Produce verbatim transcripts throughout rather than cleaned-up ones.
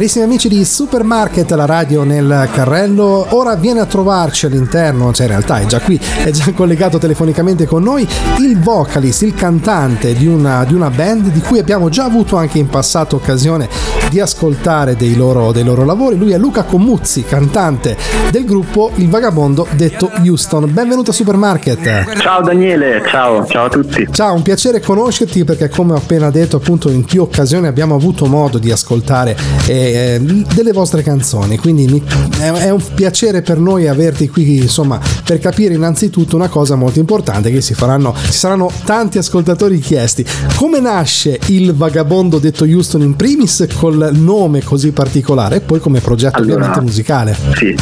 Carissimi amici di Supermarket, la radio nel carrello, ora viene a trovarci all'interno, cioè in realtà è già qui, è già collegato telefonicamente con noi, il vocalist, il cantante di una, di una band di cui abbiamo già avuto anche in passato occasione di ascoltare dei loro, dei loro lavori. Lui è Luca Comuzzi, cantante del gruppo Il Vagabondo detto Houston. Benvenuto a Supermarket. Ciao Daniele, ciao, ciao a tutti. Ciao, un piacere conoscerti perché, come ho appena detto, appunto in più occasioni abbiamo avuto modo di ascoltare eh, delle vostre canzoni, quindi mi, è, è un piacere per noi averti qui, insomma, per capire innanzitutto una cosa molto importante, che si faranno, ci saranno tanti ascoltatori chiesti: come nasce Il Vagabondo detto Houston in primis col nome così particolare e poi come progetto allora, ovviamente musicale? Sì,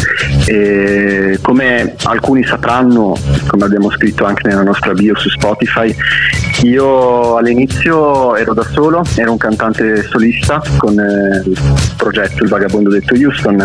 eh, come alcuni sapranno, come abbiamo scritto anche nella nostra bio su Spotify, io all'inizio ero da solo, ero un cantante solista con eh, il progetto Il Vagabondo detto Houston,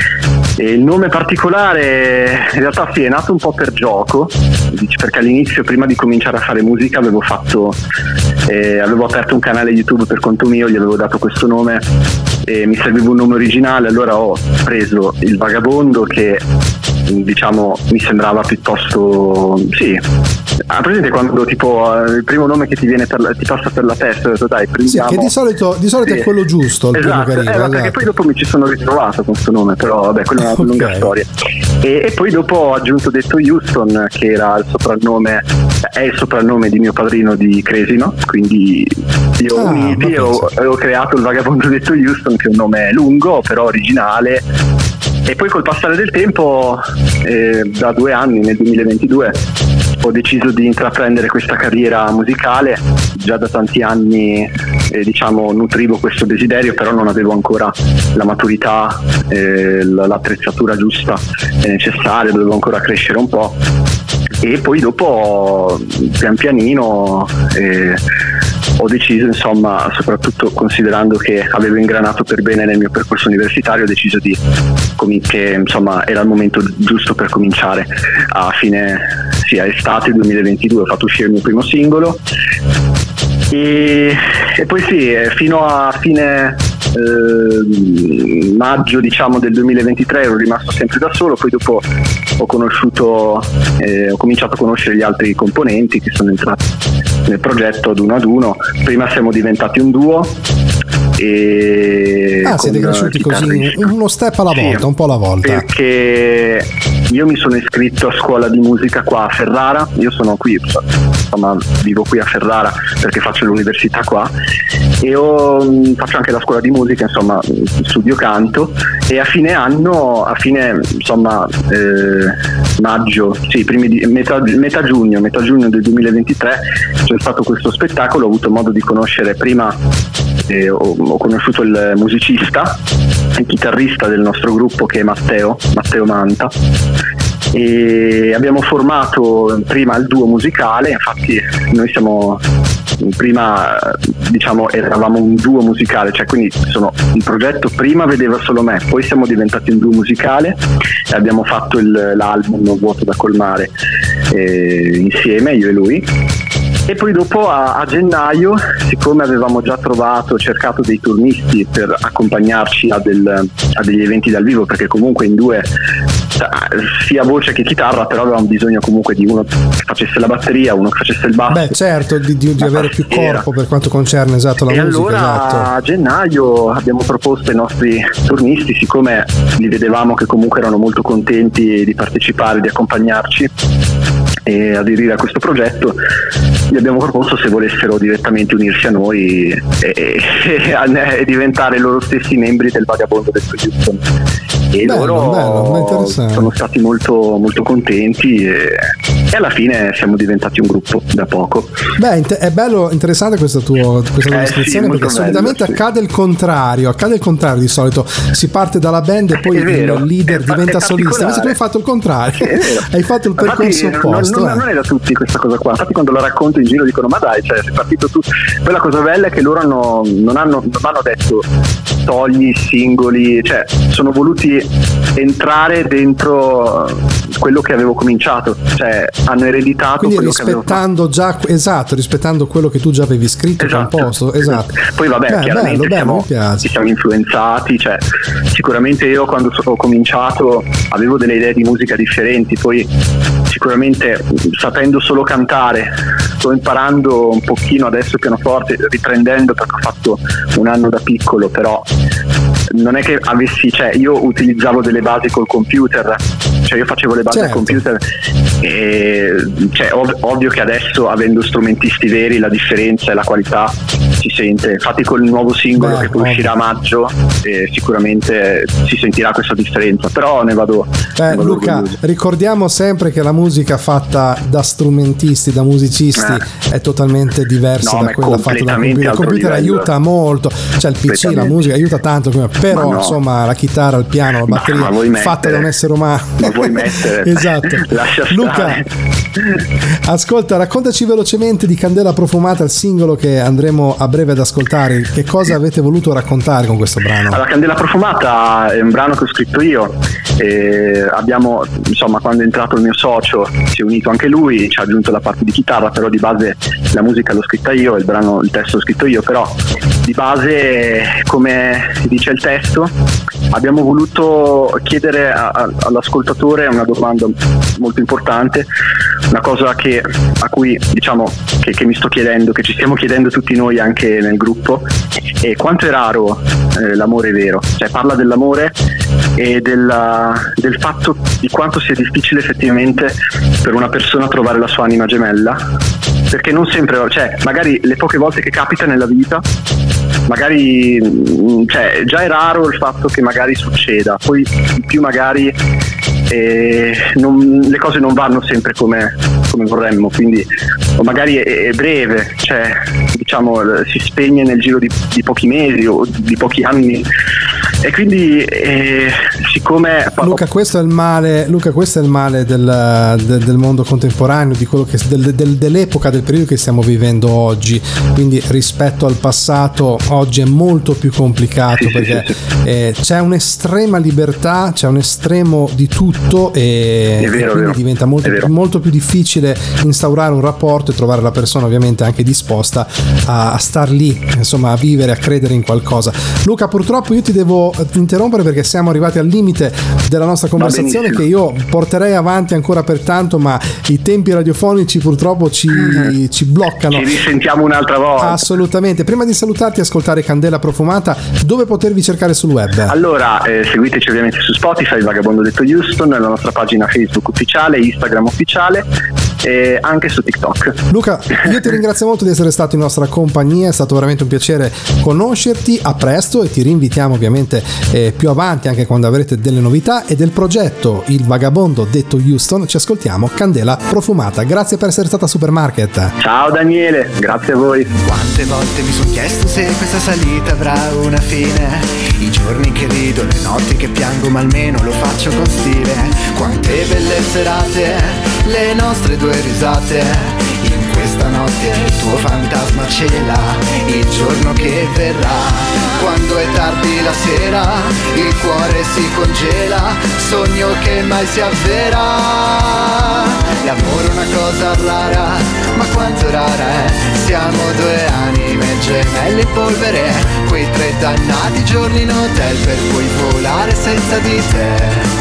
e il nome particolare in realtà sì, è nato un po' per gioco, perché all'inizio, prima di cominciare a fare musica, avevo fatto eh, avevo aperto un canale YouTube per conto mio, gli avevo dato questo nome e mi serviva un nome originale, allora ho preso Il Vagabondo, che diciamo mi sembrava piuttosto, sì, ah, presente quando tipo il primo nome che ti viene per la, ti passa per la testa, ho detto dai prendiamo, sì, che di solito, di solito sì, è quello giusto, il esatto, primo che arriva, eh, esatto. Perché poi dopo mi ci sono ritrovato con questo nome, però vabbè, quella è una okay. lunga storia. E, e poi dopo ho aggiunto detto Houston, che era il soprannome, è il soprannome di mio padrino di Cresino, quindi io ah, uniti ho, ho creato Il Vagabondo detto Houston, che è un nome lungo però originale. E poi col passare del tempo, eh, da due anni, nel duemilaventidue, ho deciso di intraprendere questa carriera musicale. Già da tanti anni eh, diciamo nutrivo questo desiderio, però non avevo ancora la maturità, eh, l'attrezzatura giusta e necessaria, dovevo ancora crescere un po'. E poi dopo, pian pianino, eh, ho deciso, insomma, soprattutto considerando che avevo ingranato per bene nel mio percorso universitario, ho deciso di che insomma era il momento giusto per cominciare. A fine, sì, a estate duemilaventidue ho fatto uscire il mio primo singolo e, e poi sì, fino a fine eh, maggio diciamo del duemilaventitré ero rimasto sempre da solo. Poi dopo ho conosciuto eh, ho cominciato a conoscere gli altri componenti che sono entrati nel progetto ad uno ad uno. Prima siamo diventati un duo e ah, siete cresciuti così, uno step alla volta, sì, un po' alla volta. Perché io mi sono iscritto a scuola di musica qua a Ferrara, io sono qui, insomma vivo qui a Ferrara perché faccio l'università qua e ho, faccio anche la scuola di musica, insomma studio canto, e a fine anno, a fine insomma eh, maggio, sì, primi di, metà, metà giugno, metà giugno del duemilaventitré c'è stato questo spettacolo. Ho avuto modo di conoscere prima, eh, ho, ho conosciuto il musicista, il chitarrista del nostro gruppo, che è Matteo, Matteo Manta, e abbiamo formato prima il duo musicale. Infatti noi siamo prima, diciamo, eravamo un duo musicale, cioè quindi sono, il progetto prima vedeva solo me, poi siamo diventati un duo musicale e abbiamo fatto il, l'album Vuoto da colmare eh, insieme, io e lui. E poi dopo a, a gennaio, siccome avevamo già trovato, cercato dei turnisti per accompagnarci a, del, a degli eventi dal vivo, perché comunque in due sia voce che chitarra, però avevamo bisogno comunque di uno che facesse la batteria, uno che facesse il basso. Beh, certo, di, di, di avere più corpo per quanto concerne esatto la e musica. E allora esatto. A gennaio abbiamo proposto ai nostri turnisti, siccome li vedevamo che comunque erano molto contenti di partecipare, di accompagnarci e aderire a questo progetto, gli abbiamo proposto se volessero direttamente unirsi a noi e, e, e diventare loro stessi membri del Vagabondo detto Houston. E bello, loro bello, sono stati molto molto contenti e, e alla fine siamo diventati un gruppo da poco. Beh, è bello, interessante questa tua, questa tua eh, descrizione, sì, perché bello, solitamente sì. accade il contrario, accade il contrario di solito, si parte dalla band e poi vero, il leader è, diventa è solista, invece tu hai fatto il contrario, hai fatto il percorso infatti, opposto. Non, non, eh. non è da tutti questa cosa qua, infatti quando lo racconto in giro dicono ma dai, cioè sei partito tu. Poi la cosa bella è che loro hanno, non hanno non hanno detto togli singoli, cioè sono voluti entrare dentro quello che avevo cominciato, cioè hanno ereditato quindi quello rispettando che avevo... già esatto rispettando quello che tu già avevi scritto e esatto, composto, esatto. Poi vabbè, Beh, chiaramente bello, siamo, bello, ci siamo influenzati, cioè sicuramente io quando ho cominciato avevo delle idee di musica differenti, poi sicuramente sapendo solo cantare sto imparando un pochino adesso il pianoforte, riprendendo perché ho fatto un anno da piccolo, però non è che avessi, cioè io utilizzavo delle basi col computer, cioè io facevo le basi certo. al computer e cioè ov- ovvio che adesso avendo strumentisti veri la differenza e la qualità si sente, infatti col nuovo singolo Beh, che poi ovvio. uscirà a maggio eh, sicuramente si sentirà questa differenza, però ne vado, Beh, ne vado Luca, orgoglioso. Ricordiamo sempre che la musica fatta da strumentisti, da musicisti eh. è totalmente diversa no, da quella fatta da computer. Il computer aiuta molto, cioè il P C, la musica aiuta tanto, però no. insomma la chitarra, il piano, la batteria ma, fatta da un essere umano. Ma vuoi mettere? Esatto. Luca, ascolta, raccontaci velocemente di Candela Profumata, il singolo che andremo a breve ad ascoltare. Che cosa avete voluto raccontare con questo brano? Allora, Candela Profumata è un brano che ho scritto io. E abbiamo, insomma, quando è entrato il mio socio si è unito anche lui, ci ha aggiunto la parte di chitarra, però di base la musica l'ho scritta io, il brano, il testo l'ho scritto io, però di base, come dice il testo, abbiamo voluto chiedere a, a, all'ascoltatore una domanda molto importante, una cosa che a cui diciamo che, che mi sto chiedendo, che ci stiamo chiedendo tutti noi anche nel gruppo, è quanto è raro eh, l'amore vero, cioè parla dell'amore e della, del fatto di quanto sia difficile effettivamente per una persona trovare la sua anima gemella, perché non sempre, cioè magari le poche volte che capita nella vita magari, cioè già è raro il fatto che magari succeda, poi in più magari eh, non, le cose non vanno sempre come, come vorremmo, quindi o magari è, è breve, cioè diciamo si spegne nel giro di, di pochi mesi o di pochi anni, e quindi eh, siccome Luca questo è il male Luca questo è il male del, del, del mondo contemporaneo, di quello che del, del, dell'epoca, del periodo che stiamo vivendo oggi, quindi rispetto al passato oggi è molto più complicato, sì, perché sì, sì. Eh, c'è un'estrema libertà, c'è un estremo di tutto e, è vero, e quindi vero. diventa molto, molto più difficile instaurare un rapporto e trovare la persona ovviamente anche disposta a, a star lì, insomma a vivere, a credere in qualcosa. Luca, purtroppo io ti devo interrompere perché siamo arrivati al limite della nostra conversazione, che io porterei avanti ancora per tanto, ma i tempi radiofonici purtroppo ci, mm. ci bloccano. Ci risentiamo un'altra volta. Assolutamente. Prima di salutarti, ascoltare Candela Profumata, dove potervi cercare sul web? Allora, eh, seguiteci ovviamente su Spotify, Vagabondo Detto Houston, nella nostra pagina Facebook ufficiale, Instagram ufficiale e anche su TikTok. Luca, io ti ringrazio molto di essere stato in nostra compagnia, è stato veramente un piacere conoscerti, a presto, e ti rinvitiamo ovviamente eh, più avanti anche quando avrete delle novità. E del progetto Il Vagabondo Detto Houston ci ascoltiamo Candela Profumata. Grazie per essere stata a Supermarket. Ciao Daniele, grazie a voi. Quante volte mi sono chiesto se questa salita avrà una fine, i giorni che rido, le notti che piango, ma almeno lo faccio con stile. Quante belle serate, le nostre due risate, in questa notte il tuo fantasma cela il giorno che verrà. Quando è tardi la sera, il cuore si congela, sogno che mai si avvera. L'amore è una cosa rara, ma quanto rara è. Siamo due anime gemelle in polvere, quei tre dannati giorni in hotel per poi volare senza di te.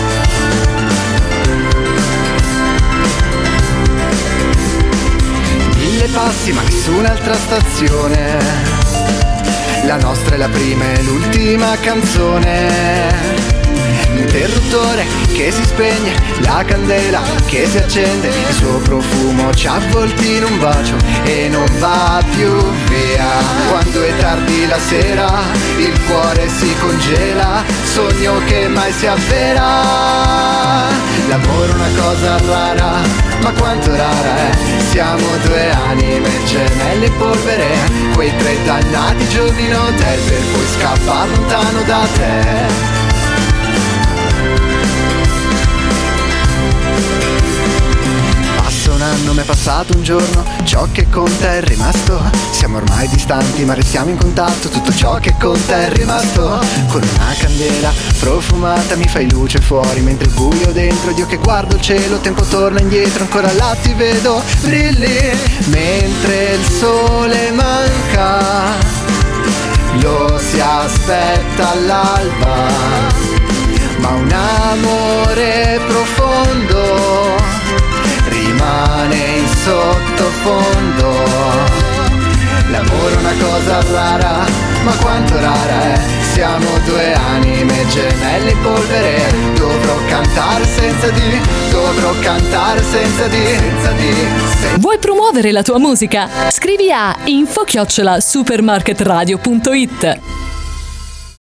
Mille passi ma nessun'altra stazione, la nostra è la prima e l'ultima canzone. L'interruttore che si spegne, la candela che si accende, il suo profumo ci avvolti in un bacio e non va più via. Quando è tardi la sera, il cuore si congela, sogno che mai si avvera. L'amore è una cosa rara, ma quanto rara è. Siamo due anime gemelle in polvere, quei tre dannati giorni in hotel per poi scappare lontano da te. anno m'è passato un giorno, ciò che conta è rimasto. Siamo ormai distanti ma restiamo in contatto, tutto ciò che conta è rimasto. Con una candela profumata mi fai luce fuori, mentre il buio dentro ed io che guardo il cielo, tempo torna indietro, ancora là ti vedo, brilli. Mentre il sole manca, lo si aspetta all'alba, ma un amore profondo rimane in sottofondo. L'amore è una cosa rara, ma quanto rara è. Siamo due anime gemelle in polvere. Dovrò cantare senza di, dovrò cantare senza di, senza di senza... Vuoi promuovere la tua musica? Scrivi a info chiocciola supermarketradio punto it.